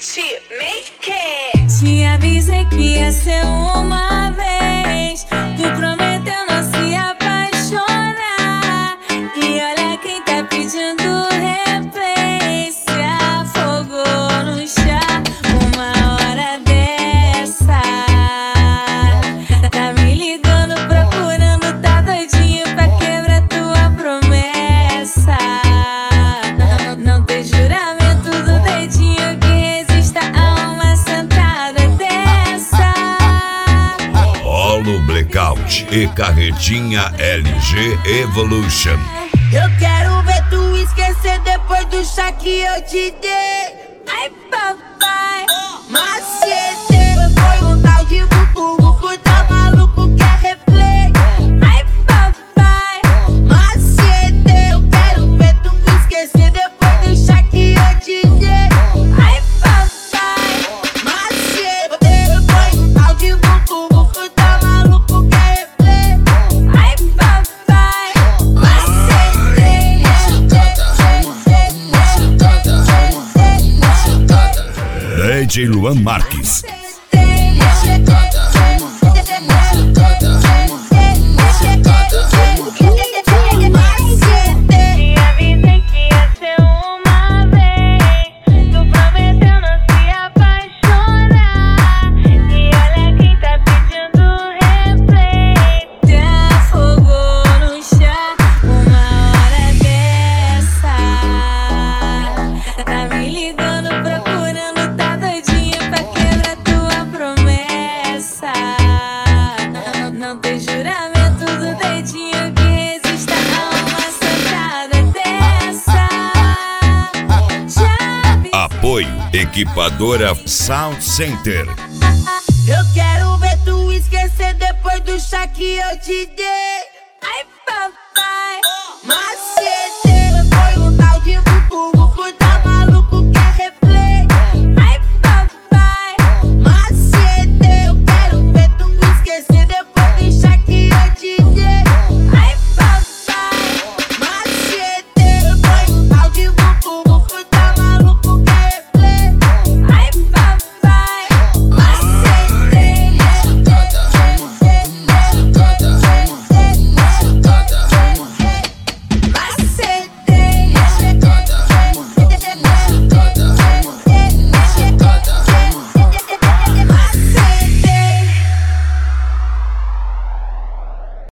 Hitmaker. Te avisei que ia ser uma vez. Tu prometeu não se apaixonar. E olha quem tá pedindo replay. Se afogou no chá uma hora dessa. Tá me ligando, procurando, tá doidinho pra quebrar tua promessa. Não tem juramento do dedinho que resista a uma sentada dessa. Polo Blackout e Carretinha LG Evolution. Eu quero ver tu esquecer depois do chá que eu te dei. Ai, papai, Macete, foi um tal de bubu, tá maluco, quer replay. ai, papai, Macete, eu quero ver tu esquecer depois do chá que eu te dei. ai, papai, Macete, foi um tal de bubu, tá maluco, quer replay. ai, papai. DJ Luan Marques. Te avisei que ia ser uma vez. Tu prometeu não se apaixonar. E olha quem tá pedindo replay. Te afogou no chá uma hora dessa. Tá me ligando, procurando, tá doidinho pra quebrar tua promessa. Não tem juramento do dedinho que resista a uma sentada dessa. Apoio Equipadora Sound Center. Eu quero ver tu esquecer depois do chá que eu te dei. Ai, papai, Macete.